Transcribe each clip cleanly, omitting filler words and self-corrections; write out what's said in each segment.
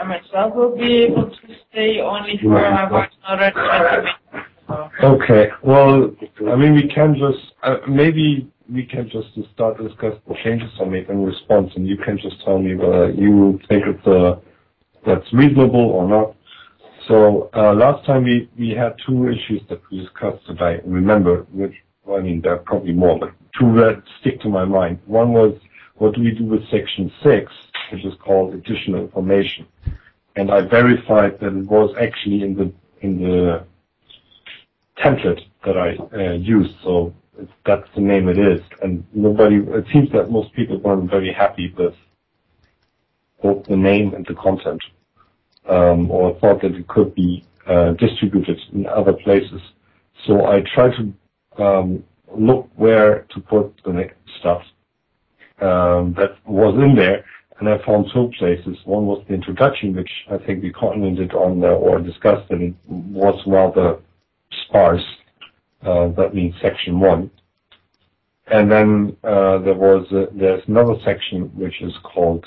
myself will be able to stay only for about another 20 minutes. Okay. Well, I mean, we can just maybe we can just start to discuss the changes I made in response, and you can just tell me whether you think that's reasonable or not. So last time we had two issues that we discussed that I remember, which, well, I mean, there are probably more, but two that stick to my mind. One was, what do we do with section 6, which is called additional information? And I verified that it was actually in the template that I used, so that's the name it is. And it seems that most people weren't very happy with both the name and the content, or thought that it could be distributed in other places. So I tried to look where to put the stuff that was in there, and I found two places. One was the introduction, which I think we commented on or discussed, and it was rather sparse. That means section 1. And then there's another section which is called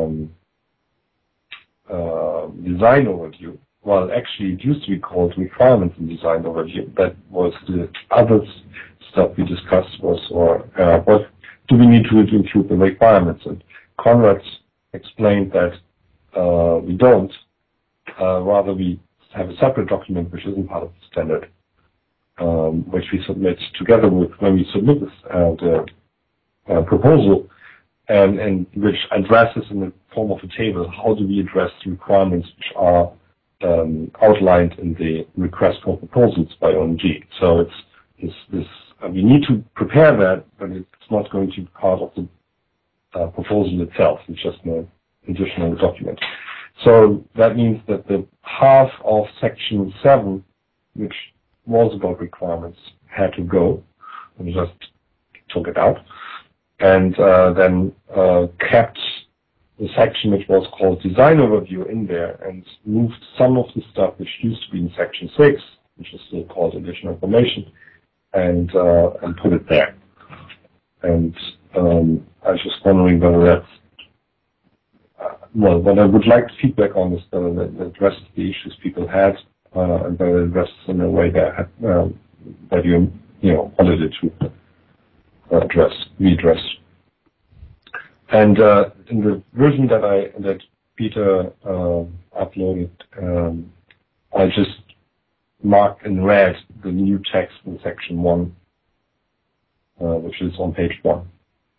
design overview. Well, actually, it used to be called requirements and design overview. That was the other stuff we discussed what do we need to include the requirements? And Konrad explained that we don't. Rather, we have a separate document which isn't part of the standard, which we submit together with when we submit the proposal, and which addresses in the form of a table how do we address the requirements which are outlined in the request for proposals by OMG. So we need to prepare that, but it's not going to be part of the proposal itself. It's just an additional document. So that means that the half of section 7, which was about requirements, had to go. We just took it out, and then kept the section which was called design overview in there, and moved some of the stuff which used to be in section 6, which is still called additional information, and put it there. And I was just wondering whether that's what I would like feedback on is whether that addresses the issues people had, and whether it addresses in a way that you wanted it to be addressed. And in the version that Peter uploaded, I just marked in red the new text in section 1, which is on page 1.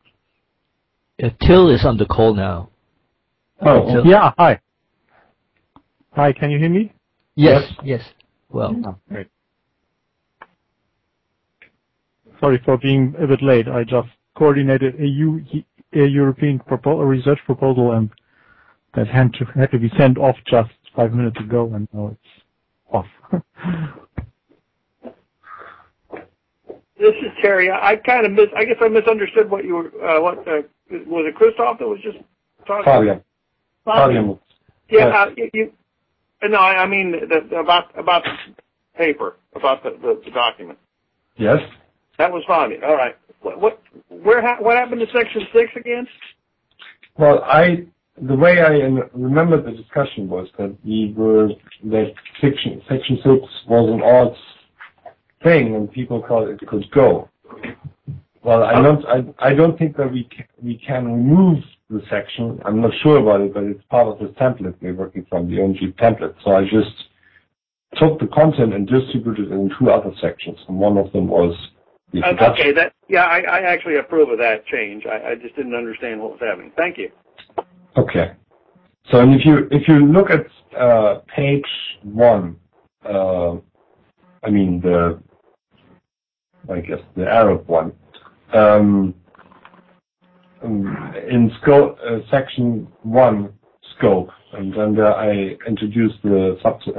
Till is on the call now. Oh, yeah, hi. Hi, can you hear me? Yes. Well. Oh, great. Sorry for being a bit late. I just coordinated a European research proposal, and that had to be sent off just 5 minutes ago, and now it's off. This is Terry. I kind of I guess I misunderstood what you were. Was it Christoph that was just talking? Fabian. Yeah. No, I mean about the paper, about the document. Yes. That was Fabian. All right. What happened to section 6 again? Well, the way I remember the discussion was that that section 6 was an odd thing, and people thought it could go. Well, I don't think that we can remove the section. I'm not sure about it, but it's part of the template we're working from, the OMG template. So I just took the content and distributed it in 2 other sections, and one of them was the introduction. Okay, I actually approve of that change. I just didn't understand what was happening. Thank you. Okay. So, and if you look at page 1, I mean the Arab one, in scope, section 1 scope, and then there I introduced the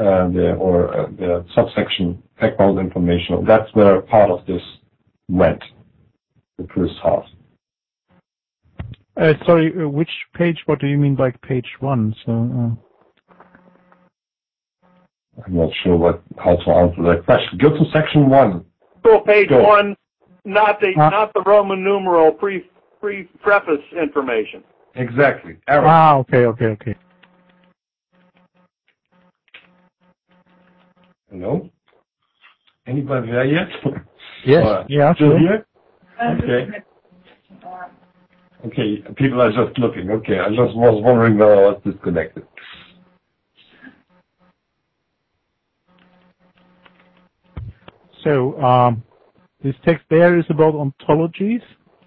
subsection background information. That's where part of this went, the first half. Sorry, which page? What do you mean by page 1? So I'm not sure how to answer that question. Go to section 1. Go page 1, not the Roman numeral preface information. Exactly. Arab. Okay. Hello? Anybody there yet? Yes. Yeah, Still sure. here? Okay. Okay, people are just looking. Okay, I just was wondering whether I was disconnected. So, this text there is about ontologies.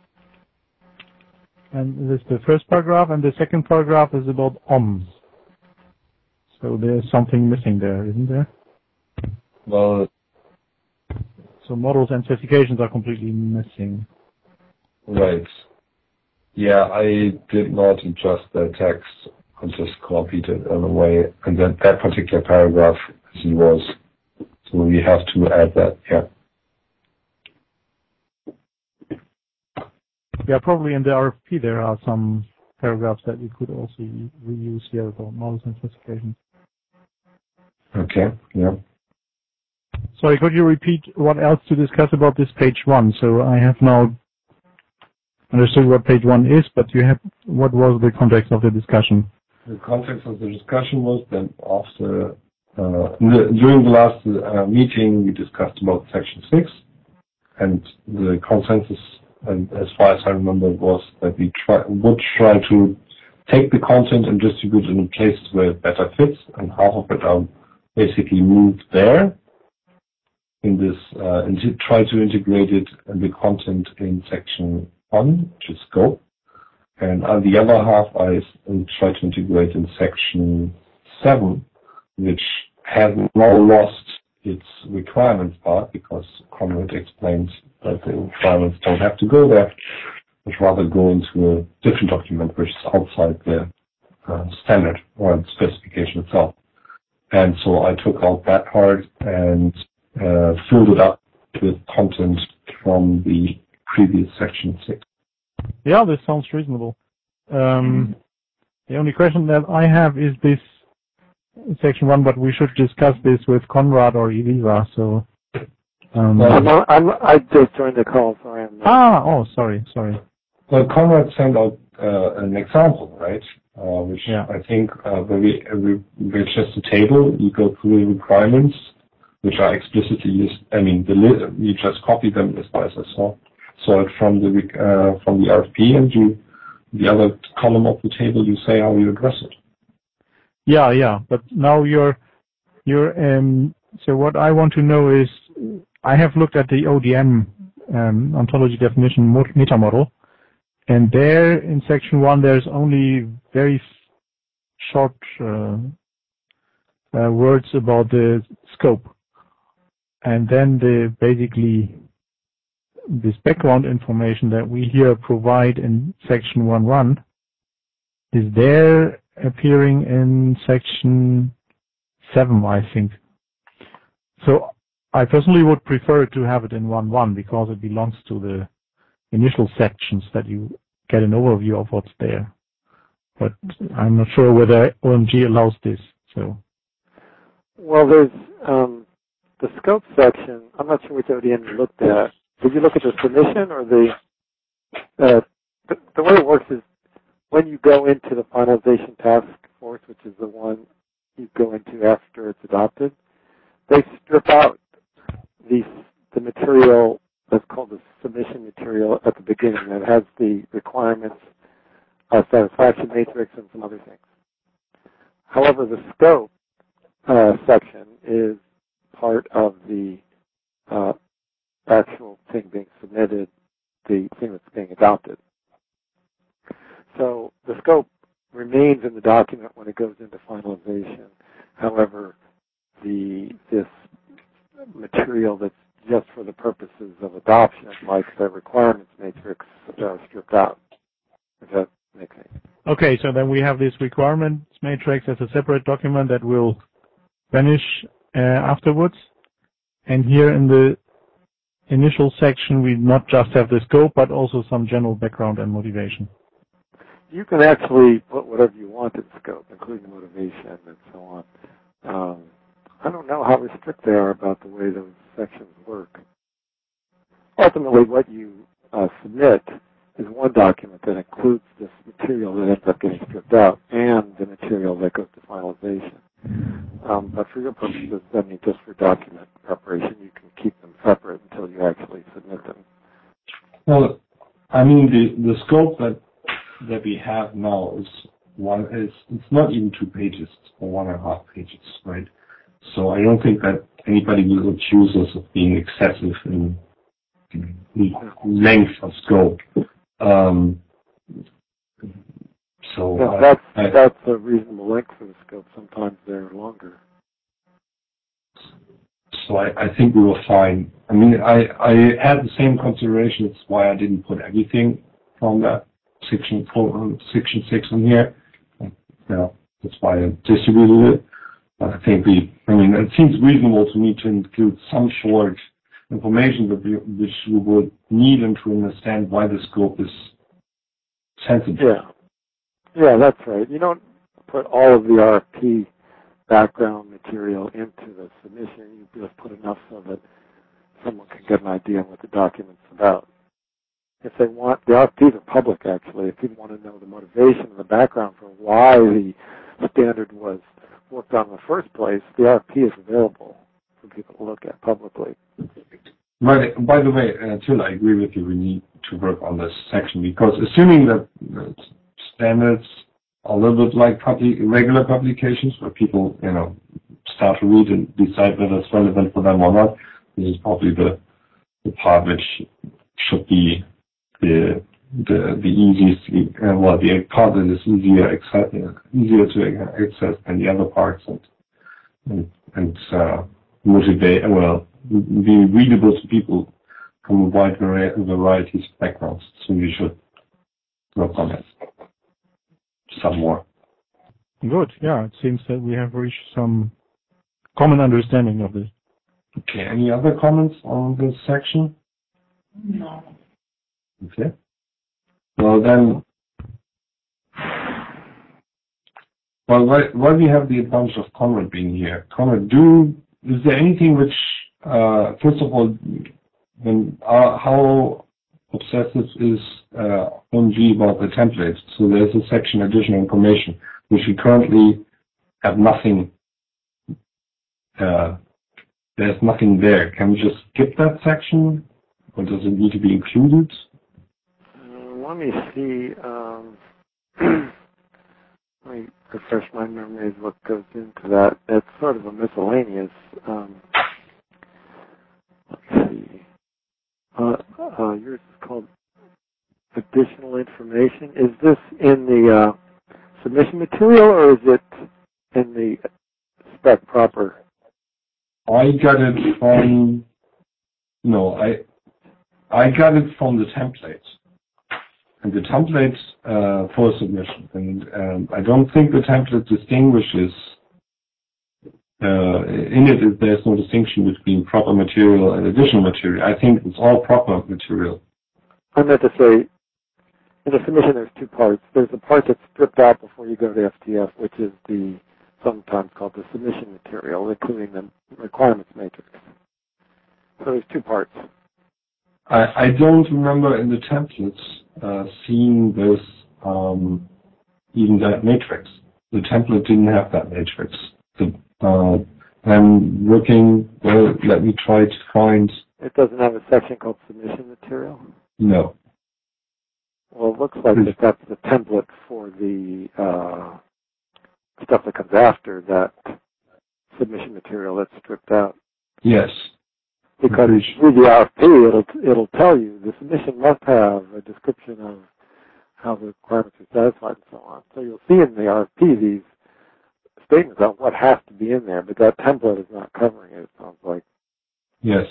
And this is the first paragraph, and the second paragraph is about OMS. So there's something missing there, isn't there? Well, So models and specifications are completely missing. right. Yeah, I did not adjust the text. I just copied it in a way, and that particular paragraph as it was. So we have to add that, yeah. Yeah, probably in the RFP there are some paragraphs that we could also reuse here about models and specifications. Okay, yeah. Sorry, could you repeat what else to discuss about this page 1? So I have now understood what page 1 is, but what was the context of the discussion? The context of the discussion was that after, during the last meeting, we discussed about section 6, and the consensus, and as far as I remember, was that we would try to take the content and distribute it in places where it better fits, and half of it are basically moved there in this, and to try to integrate it in the content in section 1, which is scope. And on the other half, I try to integrate in section 7, which has now lost its requirements part, because Conrad explained that the requirements don't have to go there, but rather go into a different document which is outside the standard or specification itself. And so I took out that part and filled it up with content from the previous section 6. Yeah, this sounds reasonable. The only question that I have is this section 1, but we should discuss this with Conrad or Elisa. So, I just joined the call, so I am. Sorry. Well, Conrad sent out an example, right? Which Yeah. I think it's just a table. You go through the requirements, which are explicitly used. I mean, you just copy them as far as I saw it from the RFP, and the other column of the table, you say how you address it. Yeah. But now so what I want to know is, I have looked at the ODM ontology definition meta model, and there in section 1 there's only very short words about the scope, and then basically this background information that we here provide in section 1.1 is there appearing in section 7, I think. So I personally would prefer to have it in 1.1 because it belongs to the initial sections that you get an overview of what's there. But I'm not sure whether OMG allows this. So, Well, there's the scope section. I'm not sure which ODM you looked at. Did you look at the submission or the way it works is when you go into the finalization task force, which is the one you go into after it's adopted, they strip out the material that's called the submission material at the beginning that has the requirements, satisfaction matrix, and some other things. However, the scope section is part of the actual thing being submitted, the thing that's being adopted. So the scope remains in the document when it goes into finalization. However, this material that's just for the purposes of adoption, like the requirements matrix, stripped out. If that makes sense. okay, so then we have this requirements matrix as a separate document that will vanish afterwards. And here in the initial section, we not just have the scope, but also some general background and motivation. You can actually put whatever you want in scope, including motivation and so on. I don't know how strict they are about the way those sections work. Ultimately, what you submit is one document that includes this material that ends up getting stripped out and the material that goes to finalization. But for your purposes, I mean, just for document preparation, you can keep them separate until you actually submit them. Well, I mean, the scope that we have now it's not even 2 pages or 1.5 pages, right? So I don't think that anybody will accuse us of being excessive in length of scope. That's a reasonable length for the scope. Sometimes they're longer. So I think we were fine. I mean, I had the same considerations why I didn't put everything from that section 6 in here. Yeah, that's why I distributed it. I think it seems reasonable to me to include some short information which we would need and to understand why the scope is sensitive. Yeah, that's right. You don't put all of the RFP background material into the submission. You just put enough so that someone can get an idea of what the document's about. If they want, the RFPs are public actually. If people want to know the motivation and the background for why the standard was worked on in the first place, the RFP is available for people to look at publicly. Right. By the way, Till, I agree with you. We need to work on this section because assuming that standards are a little bit like regular publications where people, start to read and decide whether it's relevant for them or not, this is probably the part which should be the easiest, the part that is easier to access than the other parts and motivate, be readable to people from a wide variety of backgrounds. So we should work on it some more. Good. Yeah, it seems that we have reached some common understanding of this. Okay. Any other comments on this section? No. Okay. Well then, while we have the advantage of Conrad being here, Conrad, is there anything which, first of all, how obsessive is OMG about the templates? So there's a section, additional information, which we currently have nothing. There's nothing there. Can we just skip that section, or does it need to be included? Let me see. Let me refresh my memory of what goes into that. It's sort of a miscellaneous. Let's see. Yours is called additional information. Is this in the submission material or is it in the spec proper? I got it from I got it from the templates. And the templates for submission. And I don't think the template distinguishes in it, there's no distinction between proper material and additional material. I think it's all proper material. I meant to say, in the submission there's 2 parts. There's the part that's stripped out before you go to FTF, which is the sometimes called the submission material, including the requirements matrix. So there's 2 parts. I don't remember in the templates seeing this, even that matrix. The template didn't have that matrix. I'm looking, let me try to find... It doesn't have a section called submission material? No. Well, it looks like that's the template for the stuff that comes after that submission material that's stripped out. Yes. Because through the RFP, it'll tell you the submission must have a description of how the requirements are satisfied and so on. So you'll see in the RFP these statements about what has to be in there, but that template is not covering it sounds like. Yes.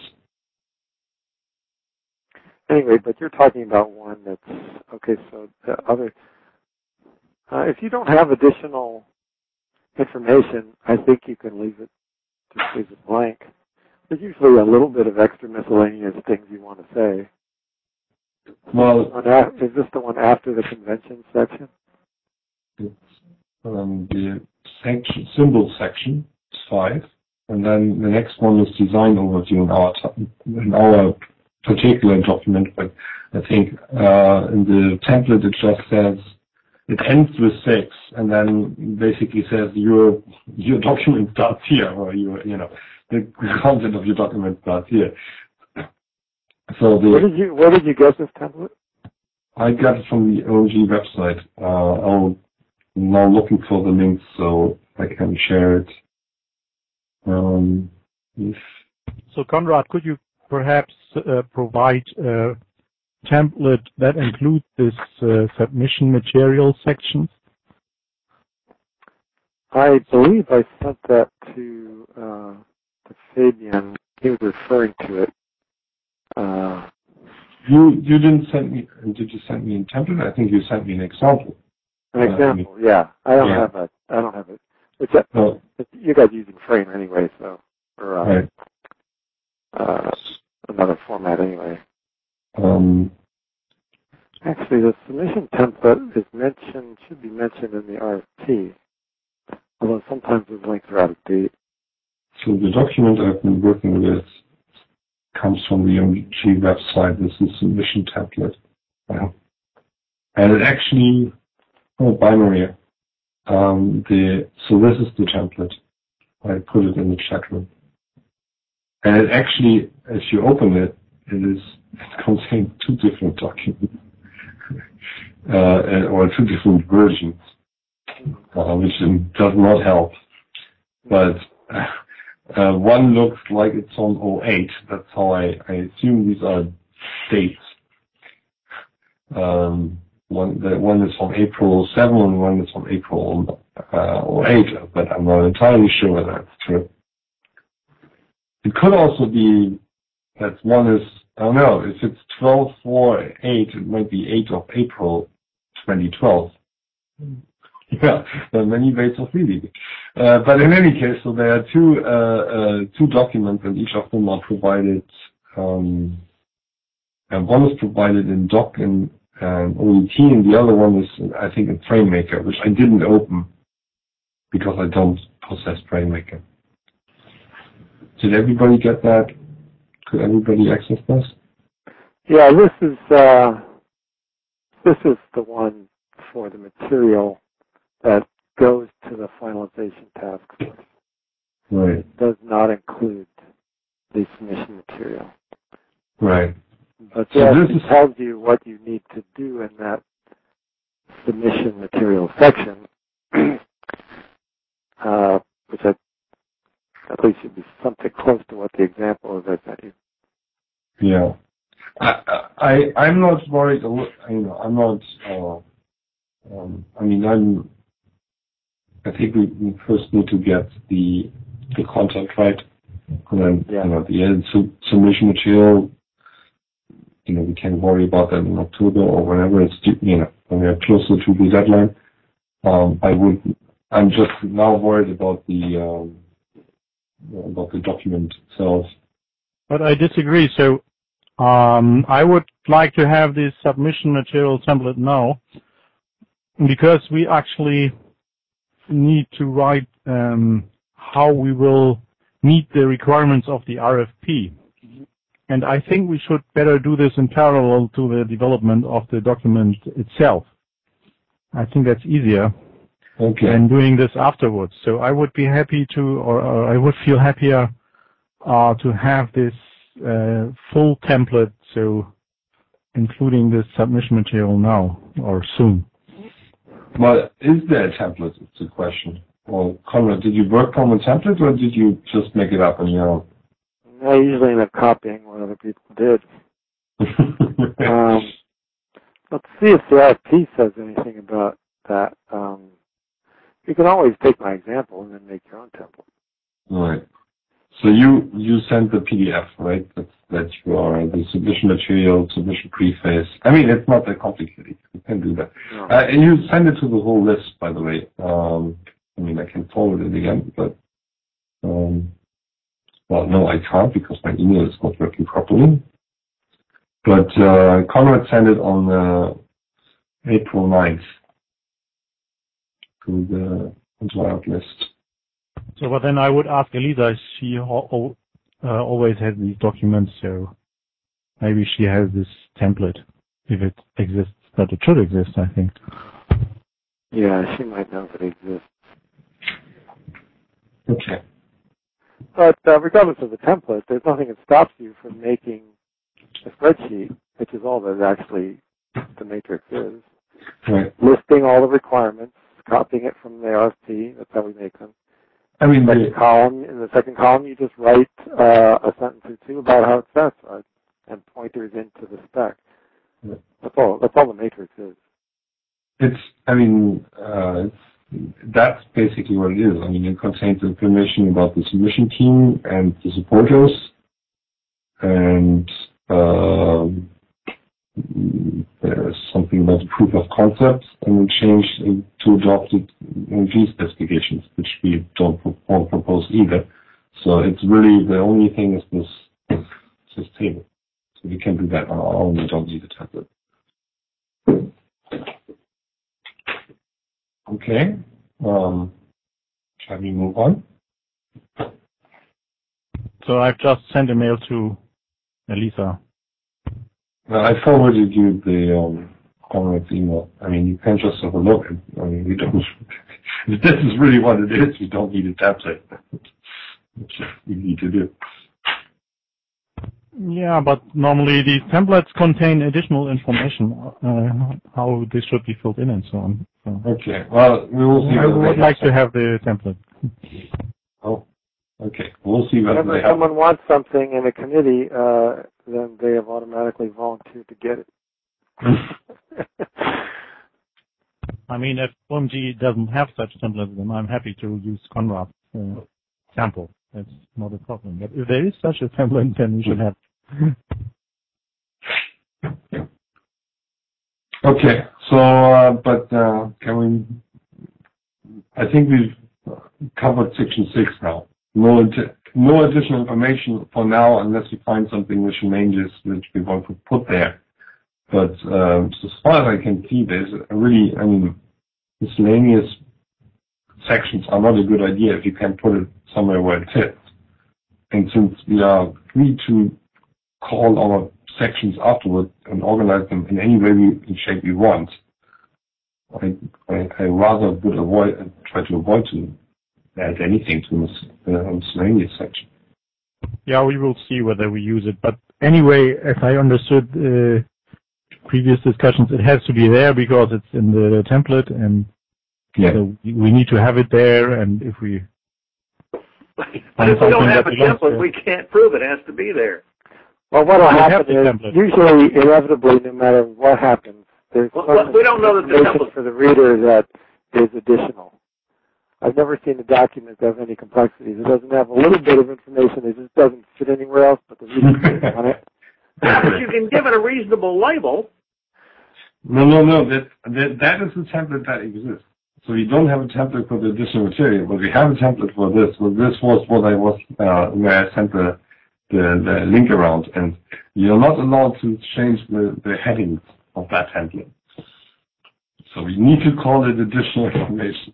Anyway, but you're talking about one that's, okay, so the other, if you don't have additional information, I think you can leave it blank. There's usually a little bit of extra miscellaneous things you want to say. Well, is this the one after the convention section? It's the section, symbol section, it's 5, and then the next one is design overview in our particular document. But I think in the template it just says it ends with 6, and then basically says your document starts here, or the content of your document starts here. So where did you get this template? I got it from the OMG website. I'm now looking for the links so I can share it. So Konrad, could you perhaps provide a template that includes this submission material section? I believe I sent that to Fabian. He was referring to it. You didn't send me. Did you send me a template? I think you sent me an example. An example, yeah. I don't have it. You guys using Frame anyway, so or another format anyway. Actually, the submission template should be mentioned in the RFP, although sometimes those links are out of date. So the document I've been working with comes from the OMG website. This is submission template. And it actually, binary. So this is the template. I put it in the chat room. And it actually, as you open it, it contains 2 different documents. Or 2 different versions, which does not help. But one looks like it's on 08. That's how I assume these are dates. One is from April 07 and one is from April 08, but I'm not entirely sure whether that's true. It could also be that one is, I don't know, if it's 12/4/8, it might be 8 of April 2012. Yeah, there are many ways of reading it. But in any case, so there are 2 documents, and each of them are provided. And one is provided in Doc and OET, and the other one is, I think, in FrameMaker, which I didn't open because I don't possess FrameMaker. Did everybody get that? Could everybody access this? Yeah, this is the one for the material that goes to the finalization task force. Right. It does not include the submission material. Right. But it tells you what you need to do in that submission material section, which at least should be something close to what the example is I sent you. Yeah. I'm not worried. I'm not. I think we first need to get the content right, and then the submission material. We can worry about that in October or whenever it's when we're closer to the deadline. I'm just now worried about the document itself. But I disagree. So I would like to have this submission material template now, because we actually need to write how we will meet the requirements of the RFP. And I think we should better do this in parallel to the development of the document itself. I think that's easier than doing this afterwards. So I would be happy or I would feel happier to have this full template, so including this submission material now or soon. Well, is there a template? It's a question. Well, Konrad, did you work on a template or did you just make it up on your own? I usually end up copying what other people did. Let's see if the RFP says anything about that. You can always take my example and then make your own template. Right. So you sent the PDF, right? That you are the submission material, submission preface. I mean, it's not that complicated. You can do that. No. And you send it to the whole list, by the way. I can forward it again, but well, no, I can't because my email is not working properly. But Konrad sent it on April 9th to the entire list. So, but then I would ask Elisa. She always has these documents, so maybe she has this template if it exists. But it should exist, I think. Yeah, she might know that it exists. Okay. But regardless of the template, there's nothing that stops you from making a spreadsheet, which is all that actually the matrix is. Right. Listing all the requirements, copying it from the RFP, that's how we make them. I mean, In the second column, you just write a sentence or two about how it's satisfied and pointers into the spec. Yeah. That's all the matrix is. That's basically what it is. I mean, it contains information about the submission team and the supporters, and there's something about the proof of concept, and we changed to adopted G specifications, which we won't propose either. So it's really the only thing is this table. So we can do that on our own. We don't need a template. Okay. Shall we move on? So I've just sent a mail to Elisa. I forwarded you the Conrad's email. I mean, you can just have a look. I mean, we don't. If this is really what it is, we don't need a template. Which we need to do. Yeah, but normally these templates contain additional information, how this should be filled in and so on. So Okay. Well, we will see. I would like to have the template. Oh. Okay. We'll see whether Whenever someone wants something in a committee, then they have automatically volunteered to get it. I mean, if OMG doesn't have such templates, then I'm happy to use Conrad's sample. That's not a problem. But if there is such a template, then we should have. Okay. So, can we? I think we've covered section 6 now. No additional information for now, unless we find something which changes, which we want to put there. But as far as I can see, there's miscellaneous sections are not a good idea if you can put it somewhere where it fits. And since we are free to call our sections afterward and organize them in any way in shape we want, I rather would try to avoid to add anything to the miscellaneous section. Yeah, we will see whether we use it. But anyway, as I understood previous discussions, it has to be there because it's in the template, and so we need to have it there. And if we don't have a template, we can't prove it has to be there. Well, what will happen is usually, inevitably, no matter what happens, there's we don't know that the template for the reader that is additional. I've never seen a document that has any complexities. It doesn't have a little bit of information. It just doesn't fit anywhere else but the reader on it. But you can give it a reasonable label. No. That is the template that exists. So we don't have a template for the additional material, but we have a template for this. Well, this was what I was where I sent the link around, and you're not allowed to change the headings of that template. So we need to call it additional information.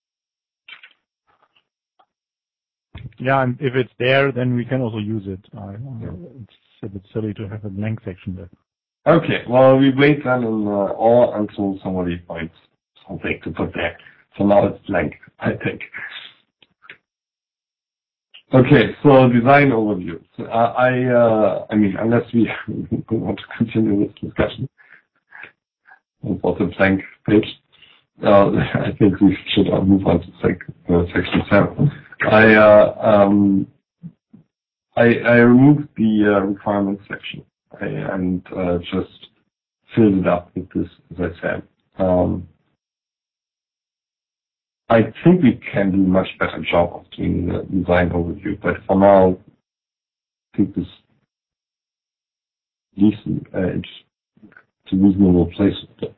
Yeah, and if it's there, then we can also use it. It's a bit silly to have a blank section there. Okay, well, we wait then or until somebody finds something to put there. So now it's blank, I think. Okay, so design overview. So, I mean, unless we want to continue this discussion about the blank page, I think we should move on to section 7. I removed the requirements section and just filled it up with this, as I said. I think we can do a much better job of doing the design overview, but for now, I think this decent, it's a reasonable place.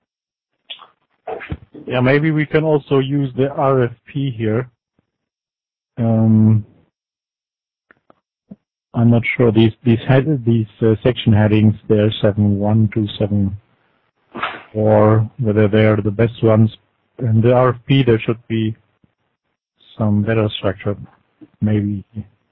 Yeah, maybe we can also use the RFP here. I'm not sure these section headings, they're 7.1 to 7.4, whether they're the best ones. In the RFP, there should be some better structure, maybe.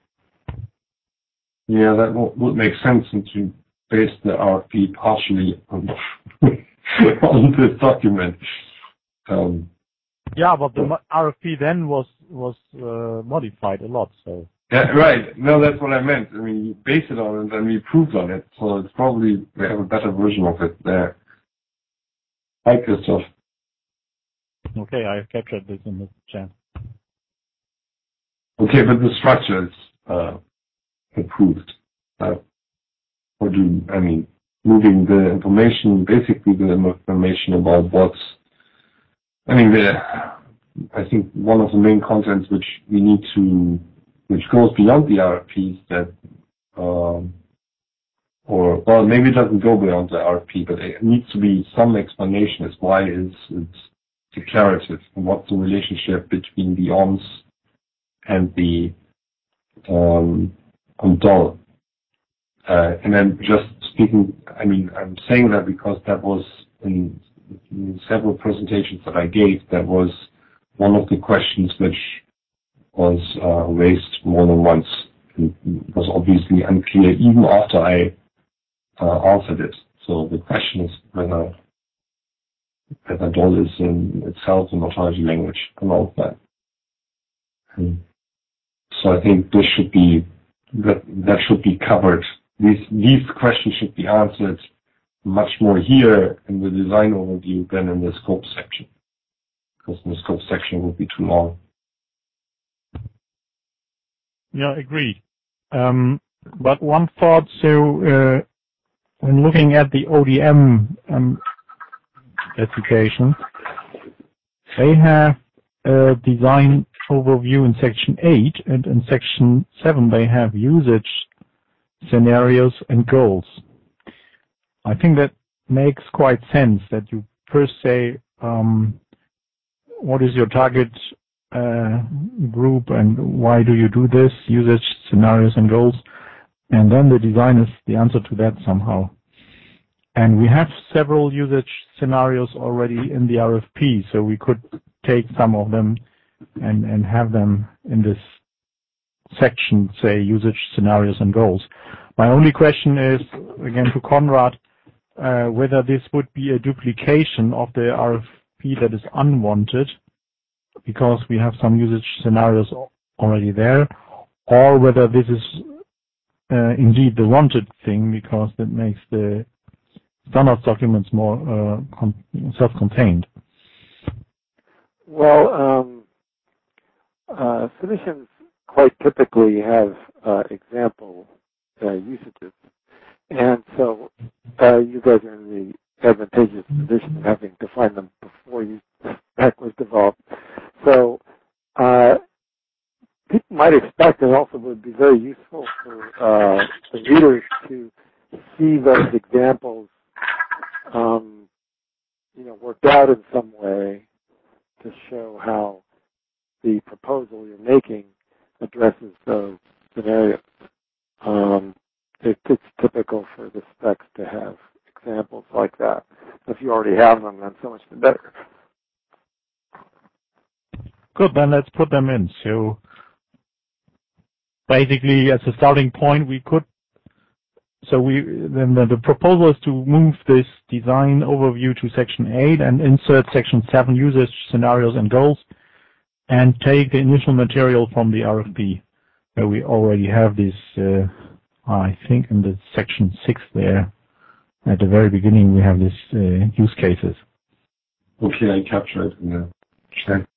Yeah, that would make sense since you based the RFP partially on this document. Yeah, but the RFP then was modified a lot, so. Yeah, right. No, that's what I meant. I mean, you base it on it and we improved on it, so it's probably we have a better version of it there. Hi, Christoph. Okay, I captured this in the chat. Okay, but the structure is improved. Moving the information, basically the information about what's, I think one of the main contents which goes beyond the RFPs that, maybe it doesn't go beyond the RFP, but it needs to be some explanation as why it's declarative and what's the relationship between the ONS and the DOL. And then just speaking, I'm saying that because that was in several presentations that I gave, that was one of the questions which was raised more than once. It was obviously unclear even after I answered it. So the question is whether DOL is in itself an authority language and all of that. So I think this should be that should be covered. These questions should be answered much more here in the design overview than in the scope section, because in the scope section would be too long. Yeah, agreed. But one thought, so when looking at the ODM specification, they have a design overview in section 8, and in section 7 they have usage scenarios and goals. I think that makes quite sense that you first say what is your target group and why do you do this, usage scenarios and goals, and then the design is the answer to that somehow. And we have several usage scenarios already in the RFP, so we could take some of them and have them in this section, say usage scenarios and goals. My only question is, again to Konrad, whether this would be a duplication of the RFP that is unwanted, because we have some usage scenarios already there, or whether this is indeed the wanted thing, because that makes the standard documents more self-contained. Well, submissions quite typically have example usages, and so you guys are in the advantageous position of having to find them before spec was developed. So people might expect, and also would be very useful for the readers to see those examples, worked out in some way to show how the proposal you're making addresses those scenarios. It's typical for the specs to have examples like that. If you already have them, then so much the better. Good, then let's put them in. So basically, as a starting point, the proposal is to move this design overview to section 8 and insert section 7 usage scenarios and goals, and take the initial material from the RFP, where we already have this, I think in the section 6 there, at the very beginning we have this use cases. Okay, I capture it in the chat.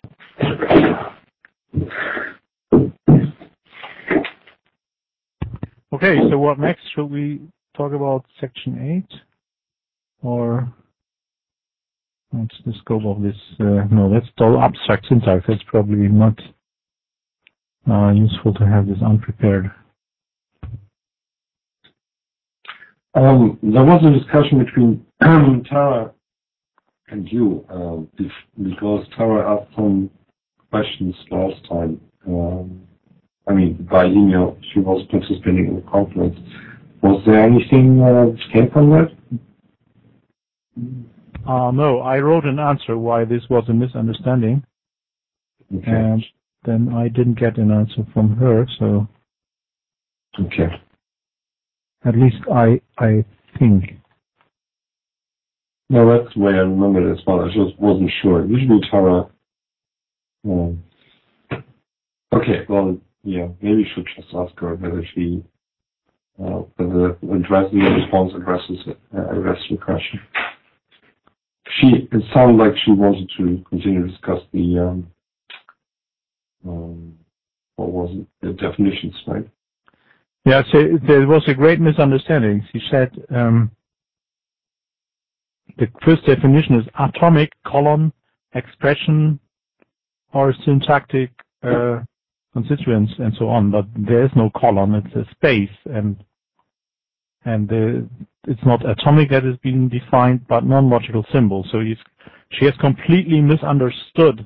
Okay, so what next? Should we talk about section 8? Or what's the scope of this? No, that's all abstract syntax. That's probably not useful to have this unprepared. There was a discussion between Tara and you, because Tara asked some questions last time. By email. She was participating in the conference. Was there anything that came from that? No, I wrote an answer why this was a misunderstanding. Okay. And then I didn't get an answer from her, so. Okay. At least I think. No, that's the way I remember it as well. I just wasn't sure. Usually Tara Okay, well, yeah, maybe we should just ask her whether she, whether the response addresses the question. It sounded like she wanted to continue to discuss the, what was it, the definitions, right? Yeah, so there was a great misunderstanding. She said the first definition is atomic, expression, or syntactic constituents, and so on. But there is no colon; it's a space, and it's not atomic that is being defined, but non-logical symbol. So she has completely misunderstood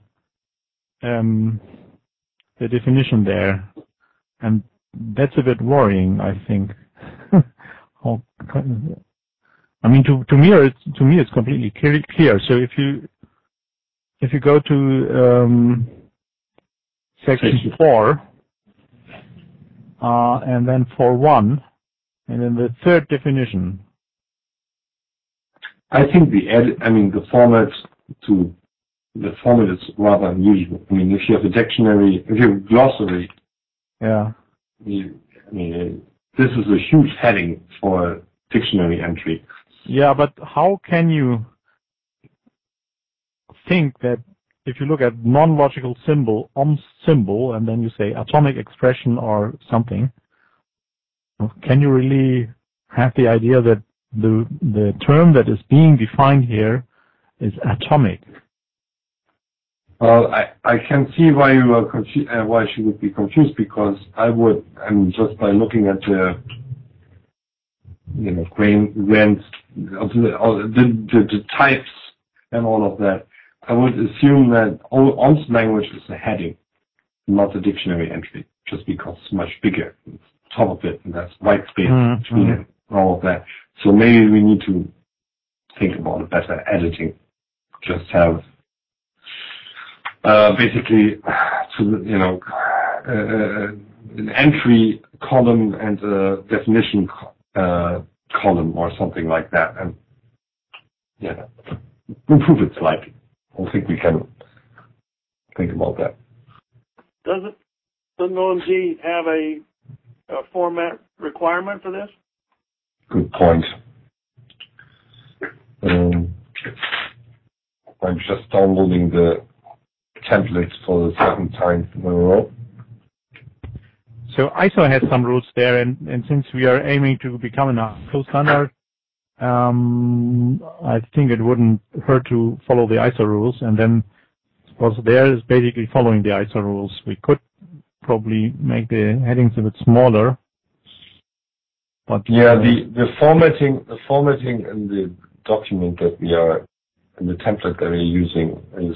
the definition there, and that's a bit worrying, I think. I mean, to me, it's completely clear. So if you go to section 4, and then 4.1, and then the third definition. I think the format is rather unusual. I mean, if you have a dictionary, if you have a glossary, yeah, this is a huge heading for a dictionary entry. Yeah, but how can you think that if you look at non-logical symbol, symbol, and then you say atomic expression or something, can you really have the idea that the term that is being defined here is atomic? Well, I can see why you are why she would be confused, because just by looking at the the types and all of that, I would assume that ONS language is a heading, not a dictionary entry, just because it's much bigger. It's top of it, and that's white space between it and all of that. So maybe we need to think about a better editing. Just have basically an entry column and a definition column or something like that, and improve it slightly. I think we can think about that. Doesn't OMG have a format requirement for this? Good point. I'm just downloading the template for the second time in a row. So ISO has some rules there, and since we are aiming to become an ISO standard, I think it wouldn't hurt to follow the ISO rules, and then what's there is basically following the ISO rules. We could probably make the headings a bit smaller, but the formatting in the document that we are in the template that we're using is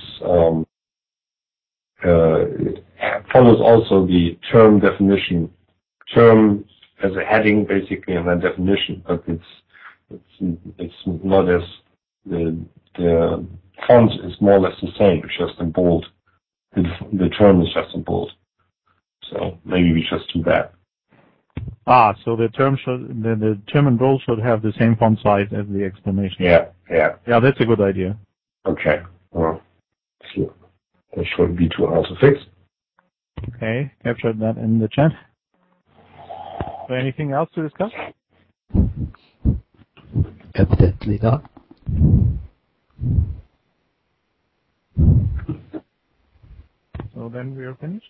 follows also the term definition, term as a heading basically, and then definition, but it's not as the font is more or less the same. It's just in bold. The term is just in bold. So maybe we just do that. So the term the term and bold should have the same font size as the explanation. Yeah, that's a good idea. Okay. Well, so that shouldn't be too hard to fix. Okay, captured that in the chat. So anything else to discuss? Evidently not. So then we are finished.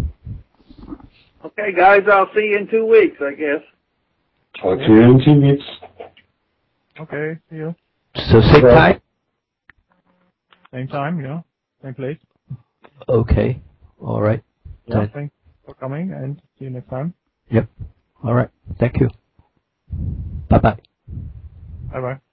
Okay, guys, I'll see you in 2 weeks, I guess. Talk to you in 2 weeks. Okay, see you. So same time? Same time, yeah. Same place. Okay. All right. Yeah, thanks for coming, and see you next time. Yep. All right. Thank you. Bye-bye. Bye-bye.